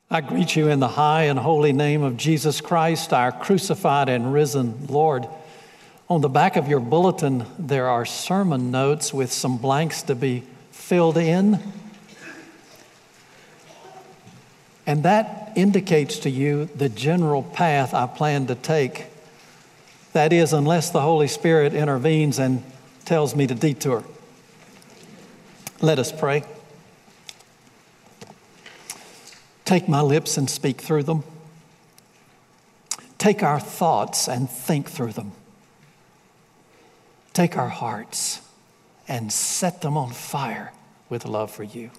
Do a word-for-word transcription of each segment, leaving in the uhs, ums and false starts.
I greet you in the high and holy name of Jesus Christ, our crucified and risen Lord. On the back of your bulletin, there are sermon notes with some blanks to be filled in. And that indicates to you the general path I plan to take. That is, unless the Holy Spirit intervenes and tells me to detour. Let us pray. Take my lips and speak through them. Take our thoughts and think through them. Take our hearts and set them on fire with love for you.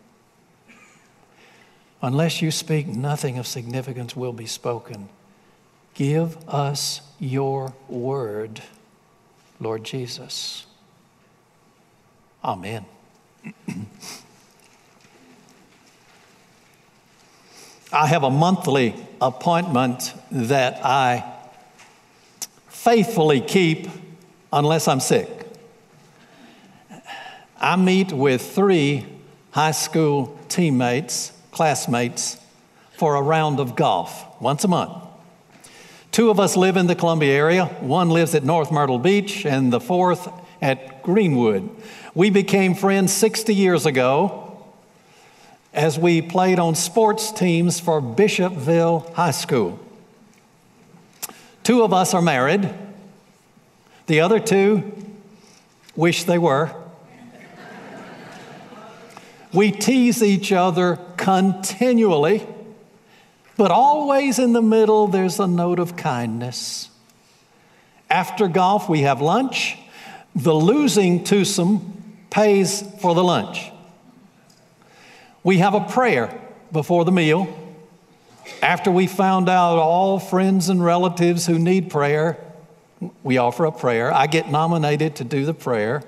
Unless you speak, nothing of significance will be spoken. Give us your word, Lord Jesus. Amen. I have a monthly appointment that I faithfully keep unless I'm sick. I meet with three high school teammates, classmates, for a round of golf once a month. Two of us live in the Columbia area. One lives at North Myrtle Beach and the fourth at Greenwood. We became friends sixty years ago as we played on sports teams for Bishopville High School. Two of us are married. The other two wish they were. We tease each other continually, but always in the middle there's a note of kindness. After golf, we have lunch. The losing twosome pays for the lunch. We have a prayer before the meal. After we found out all friends and relatives who need prayer, we offer a prayer. I get nominated to do the prayer.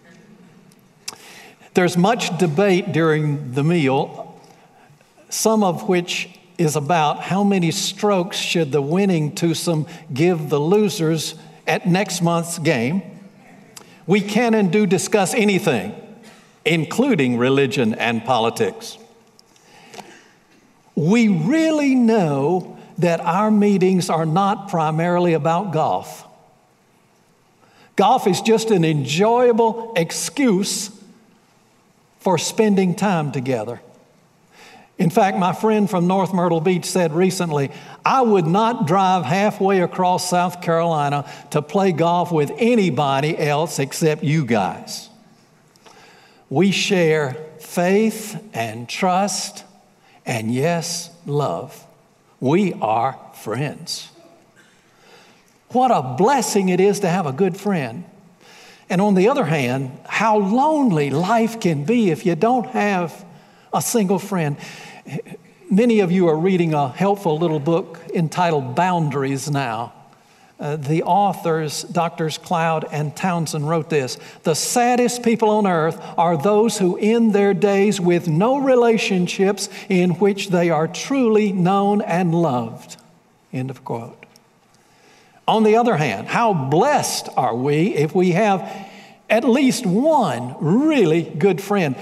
There's much debate during the meal, some of which is about how many strokes should the winning twosome give the losers at next month's game. We can and do discuss anything, including religion and politics. We really know that our meetings are not primarily about golf. Golf is just an enjoyable excuse for spending time together. In fact, my friend from North Myrtle Beach said recently, I would not drive halfway across South Carolina to play golf with anybody else except you guys. We share faith and trust and, yes, love. We are friends. What a blessing it is to have a good friend. And on the other hand, how lonely life can be if you don't have a single friend. Many of you are reading a helpful little book entitled Boundaries now. Uh, the authors, Doctors Cloud and Townsend, wrote this: the saddest people on earth are those who end their days with no relationships in which they are truly known and loved. End of quote. On the other hand, how blessed are we if we have at least one really good friend.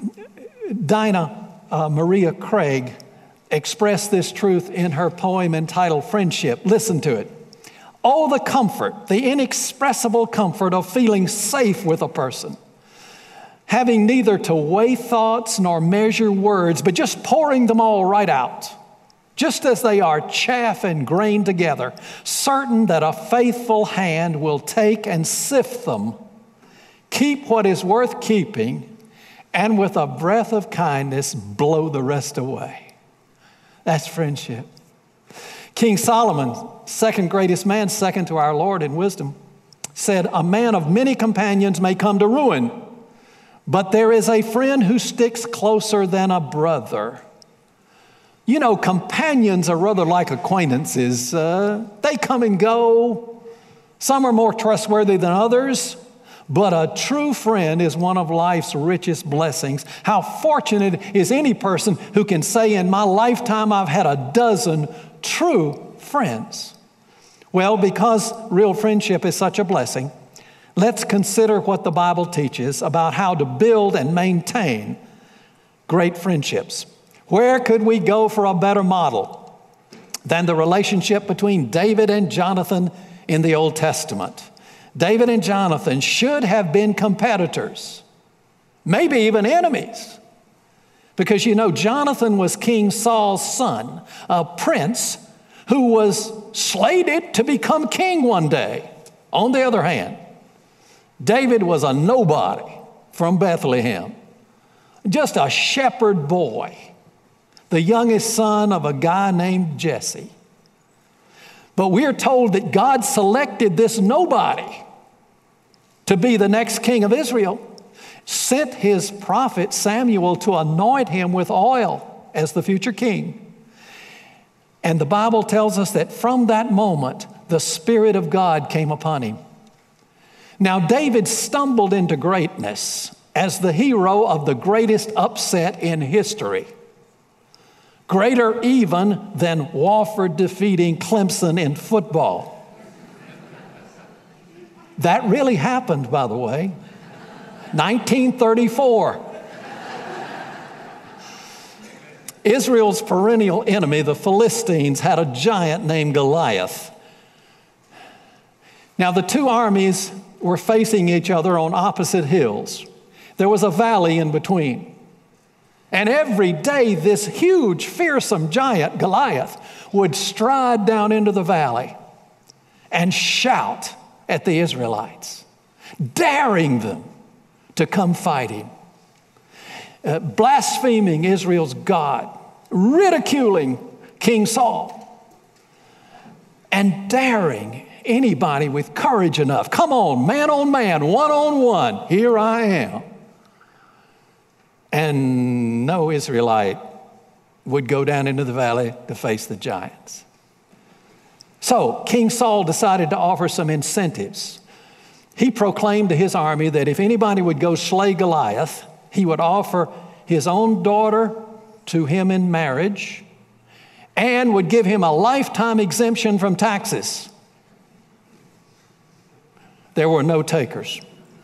Dinah uh, Maria Craig expressed this truth in her poem entitled Friendship. Listen to it. Oh, the comfort, the inexpressible comfort of feeling safe with a person, having neither to weigh thoughts nor measure words, but just pouring them all right out, just as they are, chaff and grain together, certain that a faithful hand will take and sift them, keep what is worth keeping, and with a breath of kindness blow the rest away. That's friendship. King Solomon, second greatest man, second to our Lord in wisdom, said, a man of many companions may come to ruin, but there is a friend who sticks closer than a brother. You know, companions are rather like acquaintances. Uh, they come and go. Some are more trustworthy than others. But a true friend is one of life's richest blessings. How fortunate is any person who can say, in my lifetime, I've had a dozen true friends. Well, because real friendship is such a blessing, let's consider what the Bible teaches about how to build and maintain great friendships. Where could we go for a better model than the relationship between David and Jonathan in the Old Testament? David and Jonathan should have been competitors, maybe even enemies. Because you know, Jonathan was King Saul's son, a prince who was slated to become king one day. On the other hand, David was a nobody from Bethlehem, just a shepherd boy, the youngest son of a guy named Jesse. But we're told that God selected this nobody to be the next king of Israel, sent his prophet Samuel to anoint him with oil as the future king. And the Bible tells us that from that moment, the Spirit of God came upon him. Now, David stumbled into greatness as the hero of the greatest upset in history. Greater even than Wofford defeating Clemson in football. That really happened, by the way. nineteen thirty-four. Israel's perennial enemy, the Philistines, had a giant named Goliath. Now, the two armies were facing each other on opposite hills. There was a valley in between. And every day, this huge, fearsome giant, Goliath, would stride down into the valley and shout at the Israelites, daring them to come fight him, uh, blaspheming Israel's God, ridiculing King Saul, and daring anybody with courage enough. Come on, man on man, one on one, here I am. And no Israelite would go down into the valley to face the giants. So King Saul decided to offer some incentives. He proclaimed to his army that if anybody would go slay Goliath, he would offer his own daughter to him in marriage and would give him a lifetime exemption from taxes. There were no takers.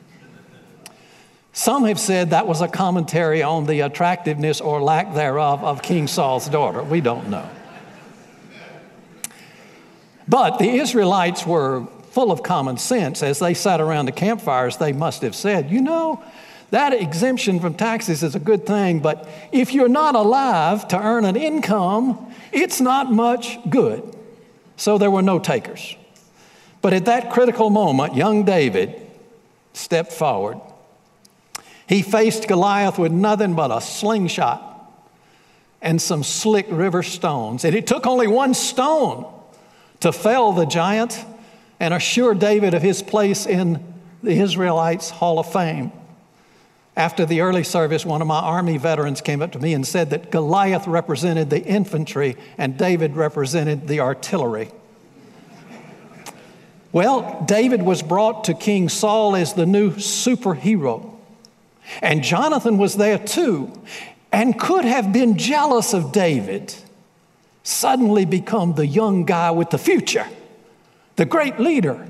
Some have said that was a commentary on the attractiveness or lack thereof of King Saul's daughter. We don't know. But the Israelites were full of common sense. As they sat around the campfires, they must have said, you know, that exemption from taxes is a good thing, but if you're not alive to earn an income, it's not much good. So there were no takers. But at that critical moment, young David stepped forward. He faced Goliath with nothing but a slingshot and some slick river stones. And it took only one stone to fell the giant and assure David of his place in the Israelites' Hall of Fame. After the early service, one of my Army veterans came up to me and said that Goliath represented the infantry and David represented the artillery. Well, David was brought to King Saul as the new superhero. And Jonathan was there too, and could have been jealous of David, suddenly become the young guy with the future, the great leader.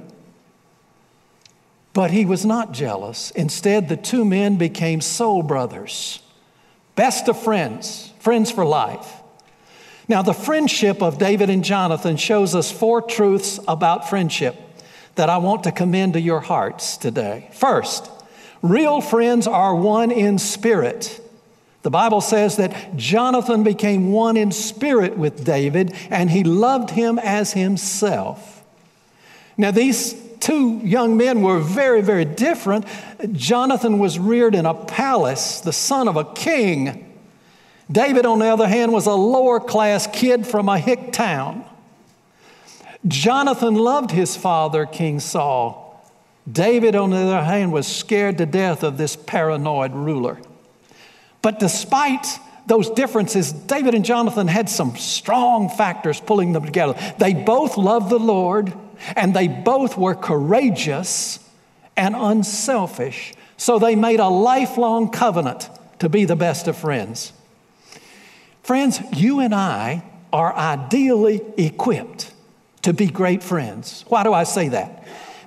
But he was not jealous. Instead, the two men became soul brothers, best of friends, friends for life. Now, the friendship of David and Jonathan shows us four truths about friendship that I want to commend to your hearts today. First, real friends are one in spirit. The Bible says that Jonathan became one in spirit with David, and he loved him as himself. Now, these two young men were very, very different. Jonathan was reared in a palace, the son of a king. David, on the other hand, was a lower class kid from a hick town. Jonathan loved his father, King Saul. David, on the other hand, was scared to death of this paranoid ruler. But despite those differences, David and Jonathan had some strong factors pulling them together. They both loved the Lord, and they both were courageous and unselfish. So they made a lifelong covenant to be the best of friends. Friends, you and I are ideally equipped to be great friends. Why do I say that?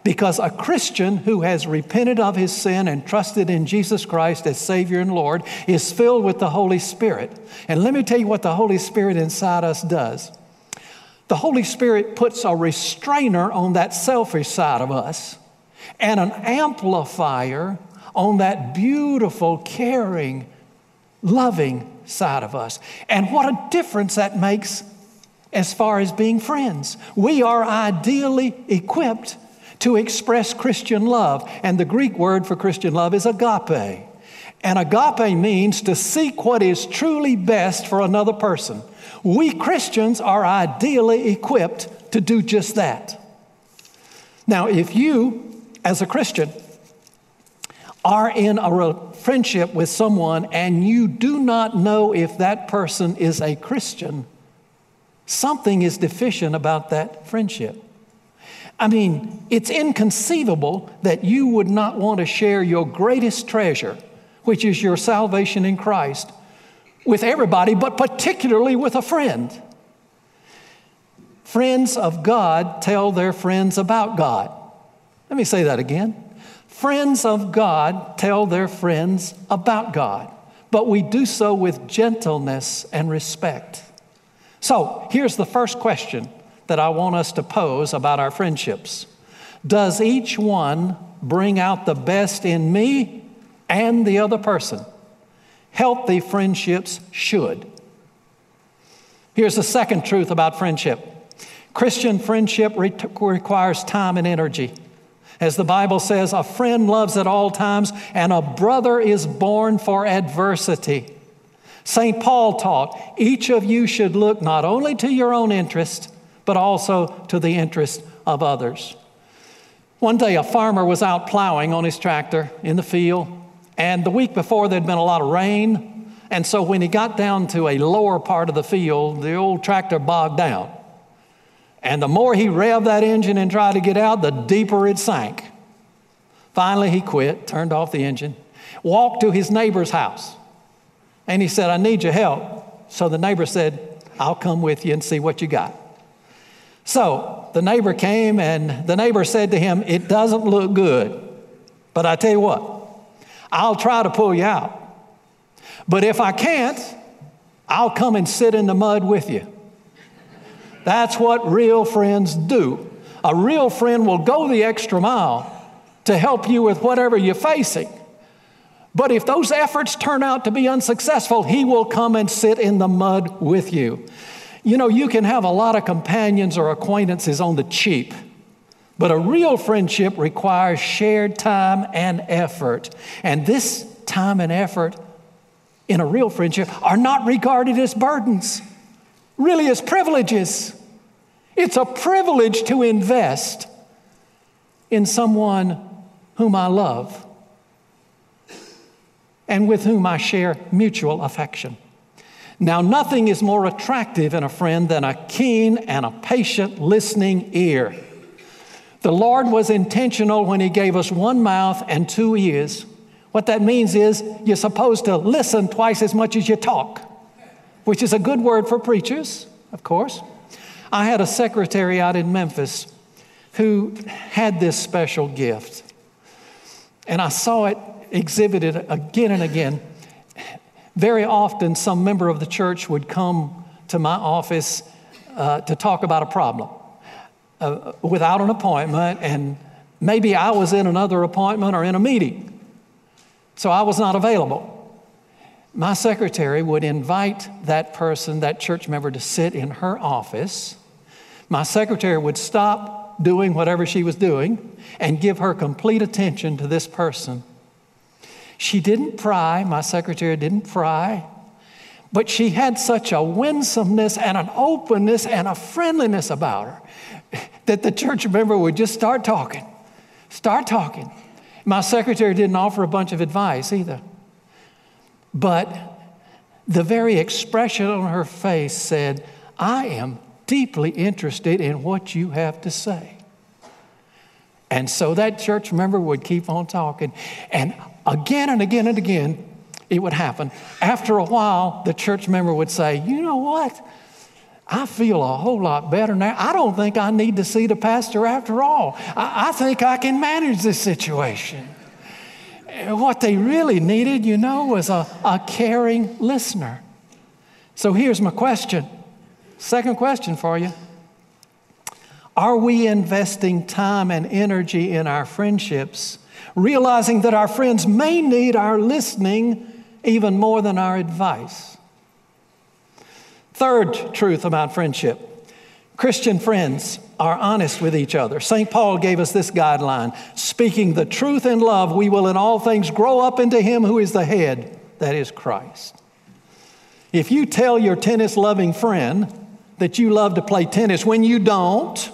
Because a Christian who has repented of his sin and trusted in Jesus Christ as Savior and Lord is filled with the Holy Spirit. And let me tell you what the Holy Spirit inside us does. The Holy Spirit puts a restrainer on that selfish side of us and an amplifier on that beautiful, caring, loving side of us. And what a difference that makes as far as being friends. We are ideally equipped to express Christian love. And the Greek word for Christian love is agape. And agape means to seek what is truly best for another person. We Christians are ideally equipped to do just that. Now, if you, as a Christian, are in a friendship with someone and you do not know if that person is a Christian, something is deficient about that friendship. I mean, it's inconceivable that you would not want to share your greatest treasure, which is your salvation in Christ, with everybody, but particularly with a friend. Friends of God tell their friends about God. Let me say that again. Friends of God tell their friends about God, but we do so with gentleness and respect. So here's the first question that I want us to pose about our friendships. Does each one bring out the best in me and the other person? Healthy friendships should. Here's the second truth about friendship. Christian friendship re- requires time and energy. As the Bible says, a friend loves at all times, and a brother is born for adversity. Saint Paul taught, each of you should look not only to your own interest, but also to the interest of others. One day, a farmer was out plowing on his tractor in the field, and the week before there'd been a lot of rain, and so when he got down to a lower part of the field, the old tractor bogged down. And the more he revved that engine and tried to get out, the deeper it sank. Finally, he quit, turned off the engine, walked to his neighbor's house, and he said, I need your help. So the neighbor said, I'll come with you and see what you got. So the neighbor came, and the neighbor said to him, it doesn't look good, but I tell you what, I'll try to pull you out. But if I can't, I'll come and sit in the mud with you. That's what real friends do. A real friend will go the extra mile to help you with whatever you're facing. But if those efforts turn out to be unsuccessful, he will come and sit in the mud with you. You know, you can have a lot of companions or acquaintances on the cheap, but a real friendship requires shared time and effort. And this time and effort in a real friendship are not regarded as burdens, really as privileges. It's a privilege to invest in someone whom I love and with whom I share mutual affection. Now, nothing is more attractive in a friend than a keen and a patient listening ear. The Lord was intentional when He gave us one mouth and two ears. What that means is you're supposed to listen twice as much as you talk, which is a good word for preachers, of course. I had a secretary out in Memphis who had this special gift, and I saw it exhibited again and again. Very often, some member of the church would come to my office uh, to talk about a problem uh, without an appointment, and maybe I was in another appointment or in a meeting, so I was not available. My secretary would invite that person, that church member, to sit in her office. My secretary would stop doing whatever she was doing and give her complete attention to this person. She didn't pry, my secretary didn't pry, but she had such a winsomeness and an openness and a friendliness about her that the church member would just start talking, start talking. My secretary didn't offer a bunch of advice either. But the very expression on her face said, I am deeply interested in what you have to say. And so that church member would keep on talking. And again and again and again, it would happen. After a while, the church member would say, you know what? I feel a whole lot better now. I don't think I need to see the pastor after all. I, I think I can manage this situation. What they really needed, you know, was a, a caring listener. So here's my question. Second question for you. Are we investing time and energy in our friendships, realizing that our friends may need our listening even more than our advice? Third truth about friendship. Christian friends are honest with each other. Saint Paul gave us this guideline. Speaking the truth in love, we will in all things grow up into Him who is the head, that is Christ. If you tell your tennis-loving friend that you love to play tennis when you don't,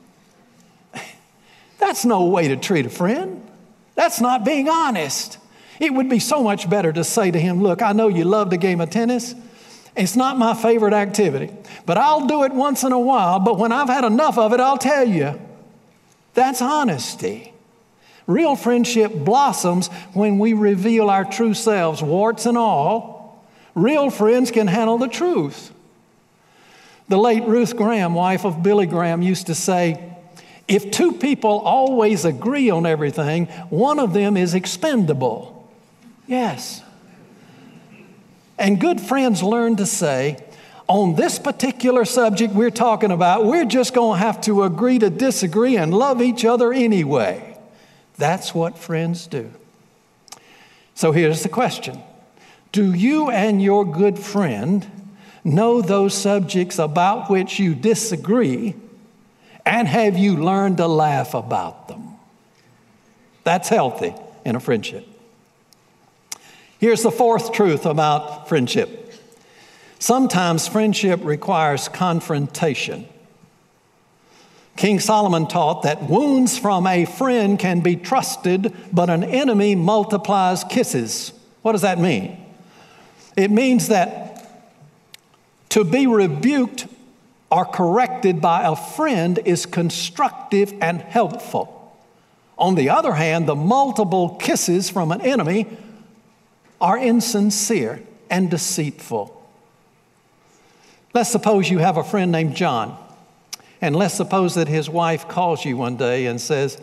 that's no way to treat a friend. That's not being honest. It would be so much better to say to him, look, I know you love the game of tennis. It's not my favorite activity, but I'll do it once in a while. But when I've had enough of it, I'll tell you. That's honesty. Real friendship blossoms when we reveal our true selves, warts and all. Real friends can handle the truth. The late Ruth Graham, wife of Billy Graham, used to say, if two people always agree on everything, one of them is expendable. Yes. And good friends learn to say, on this particular subject we're talking about, we're just going to have to agree to disagree and love each other anyway. That's what friends do. So here's the question. Do you and your good friend know those subjects about which you disagree, and have you learned to laugh about them? That's healthy in a friendship. Here's the fourth truth about friendship. Sometimes friendship requires confrontation. King Solomon taught that wounds from a friend can be trusted, but an enemy multiplies kisses. What does that mean? It means that to be rebuked or corrected by a friend is constructive and helpful. On the other hand, the multiple kisses from an enemy are insincere and deceitful. Let's suppose you have a friend named John, and let's suppose that his wife calls you one day and says,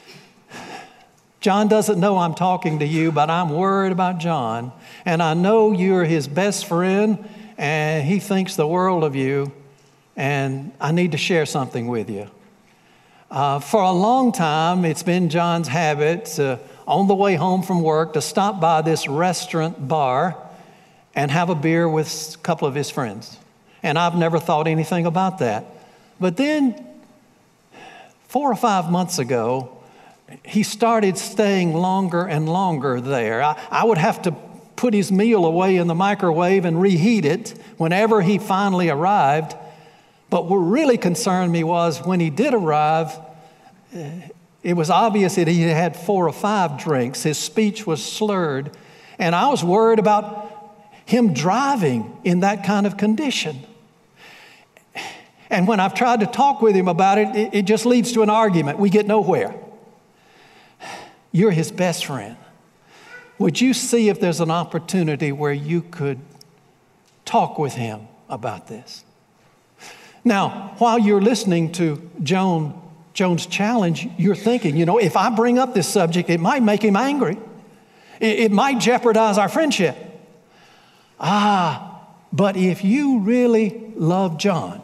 John doesn't know I'm talking to you, but I'm worried about John, and I know you're his best friend, and he thinks the world of you, and I need to share something with you. Uh, for a long time, it's been John's habit uh, on the way home from work to stop by this restaurant bar and have a beer with a couple of his friends. And I've never thought anything about that. But then, four or five months ago, he started staying longer and longer there. I, I would have to put his meal away in the microwave and reheat it whenever he finally arrived. But what really concerned me was when he did arrive, it was obvious that he had four or five drinks. His speech was slurred. And I was worried about him driving in that kind of condition. And when I've tried to talk with him about it, it, it just leads to an argument. We get nowhere. You're his best friend. Would you see if there's an opportunity where you could talk with him about this? Now, while you're listening to Joan, Joan's challenge, you're thinking, you know, if I bring up this subject, it might make him angry. It, it might jeopardize our friendship. Ah, but if you really love John,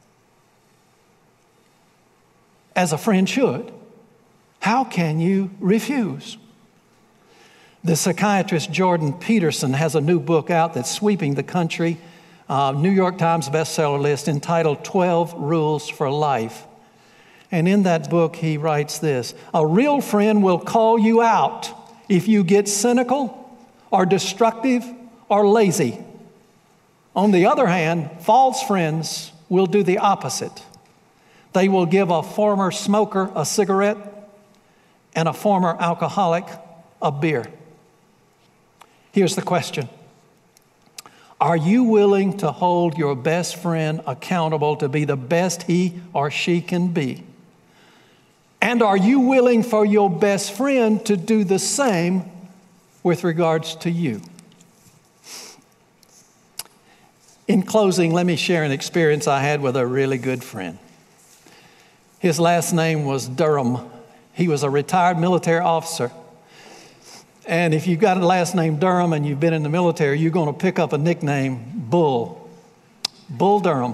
as a friend should, how can you refuse? The psychiatrist Jordan Peterson has a new book out that's sweeping the country. Uh, New York Times bestseller list entitled twelve Rules for Life. And in that book, he writes this: a real friend will call you out if you get cynical or destructive or lazy. On the other hand, false friends will do the opposite. They will give a former smoker a cigarette and a former alcoholic a beer. Here's the question. Are you willing to hold your best friend accountable to be the best he or she can be? And are you willing for your best friend to do the same with regards to you? In closing, let me share an experience I had with a really good friend. His last name was Durham. He was a retired military officer. And if you've got a last name Durham and you've been in the military, you're going to pick up a nickname, Bull. Bull Durham.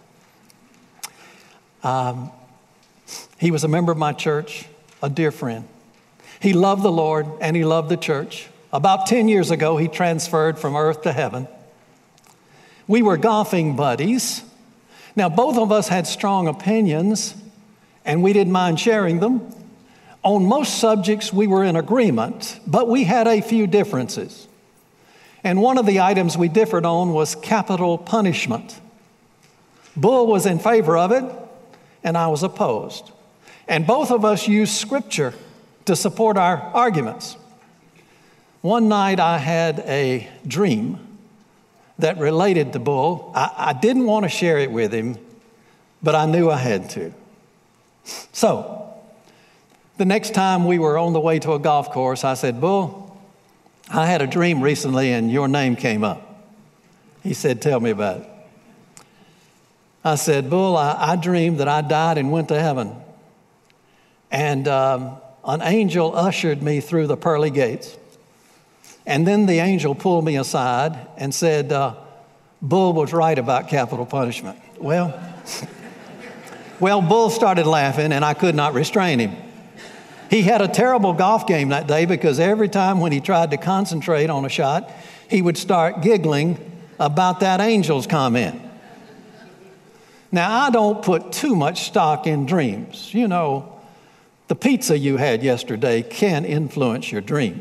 Um, he was a member of my church, a dear friend. He loved the Lord and he loved the church. About ten years ago, he transferred from earth to heaven. We were golfing buddies. Now, both of us had strong opinions, and we didn't mind sharing them. On most subjects, we were in agreement, but we had a few differences. And one of the items we differed on was capital punishment. Bull was in favor of it, and I was opposed. And both of us used Scripture to support our arguments. One night, I had a dream that related to Bull. I, I didn't want to share it with him, but I knew I had to. So, the next time we were on the way to a golf course, I said, Bull, I had a dream recently and your name came up. He said, tell me about it. I said, Bull, I, I dreamed that I died and went to heaven. And um, an angel ushered me through the pearly gates. And then the angel pulled me aside and said, uh, Bull was right about capital punishment. Well, well, Bull started laughing and I could not restrain him. He had a terrible golf game that day because every time when he tried to concentrate on a shot, he would start giggling about that angel's comment. Now, I don't put too much stock in dreams. You know, the pizza you had yesterday can influence your dream.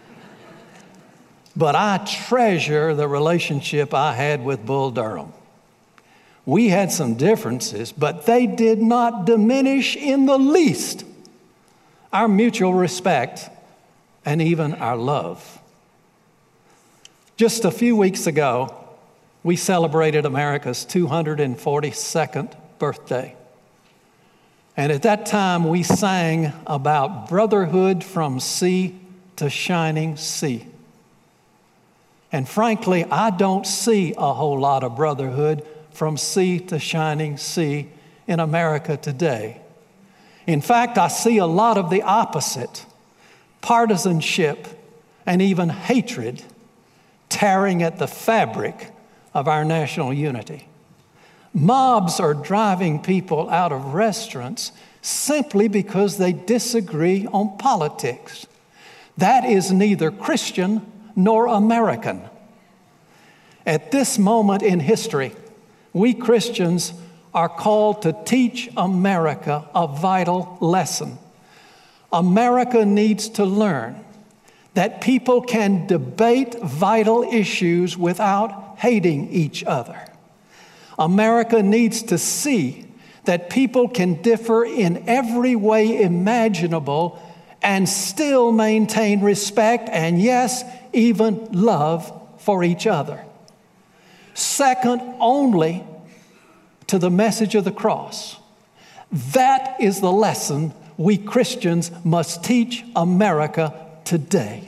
But I treasure the relationship I had with Bull Durham. We had some differences, but they did not diminish in the least our mutual respect and even our love. Just a few weeks ago, we celebrated America's two hundred forty-second birthday. And at that time, we sang about brotherhood from sea to shining sea. And frankly, I don't see a whole lot of brotherhood from sea to shining sea in America today. In fact, I see a lot of the opposite, partisanship and even hatred tearing at the fabric of our national unity. Mobs are driving people out of restaurants simply because they disagree on politics. That is neither Christian nor American. At this moment in history, we Christians are called to teach America a vital lesson. America needs to learn that people can debate vital issues without hating each other. America needs to see that people can differ in every way imaginable and still maintain respect and, yes, even love for each other. Second only to the message of the cross. That is the lesson we Christians must teach America today.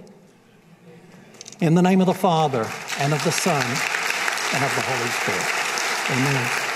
In the name of the Father, and of the Son, and of the Holy Spirit. Amen.